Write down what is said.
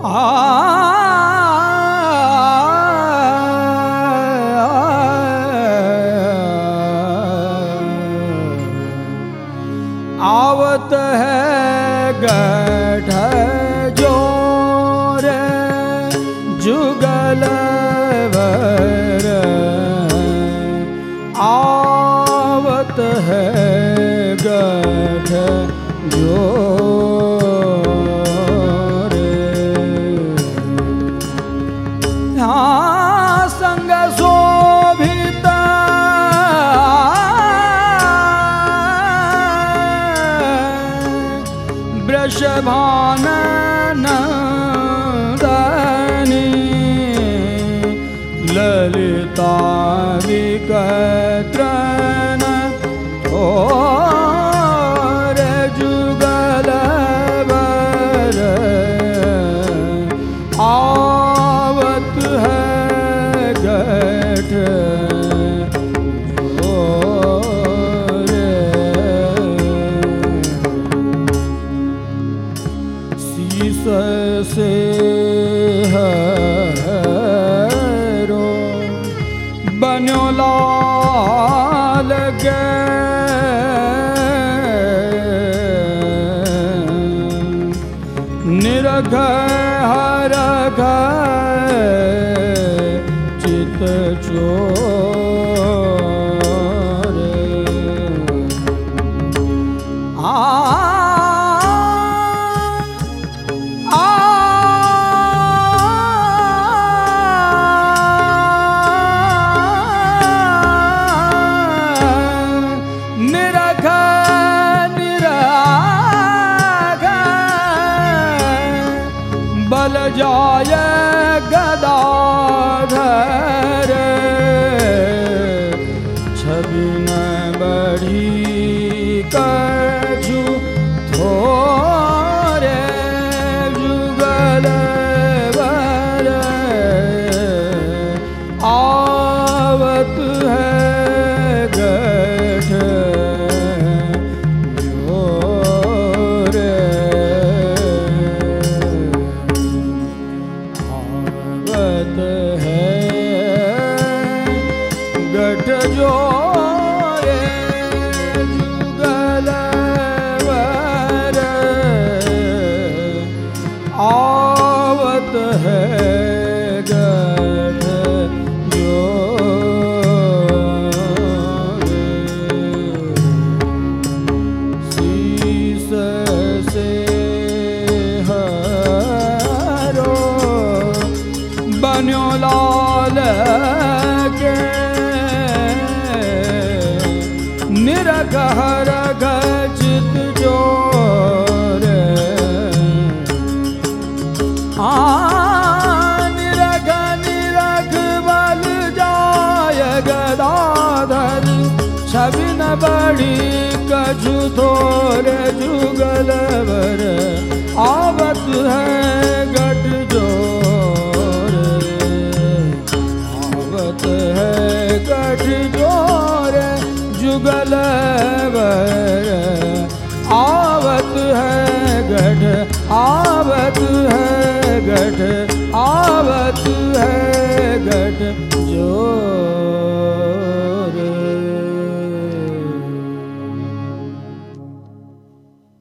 आवत है गठ जोर जुगल वर, आवत है गठ जोर। हाँ संग शोभित वृषभानंदनी ललिता विकत्रन और जुगल वर, आवत है गठ से हरो बन्यो लाल गे, निरघ हरघ चित चोर। बल जाय गदाधर छवि न बढ़ी कछु थोरे जुगल वर, आवत है गठ गठ जोरे जुगल वर, आवत है गठ जोरे। शीस से हरो बन्यो लाल के, निरघ हरघ चित चोर। निरघ निरघ बल जाय गदाधर छवि न बढ़ी कछु थोरे जुगल वर, आवत है गठ जोर, आवत है गठ जोर जुगल वर, आवत है गठ, आवत है गठ, आवत है गठ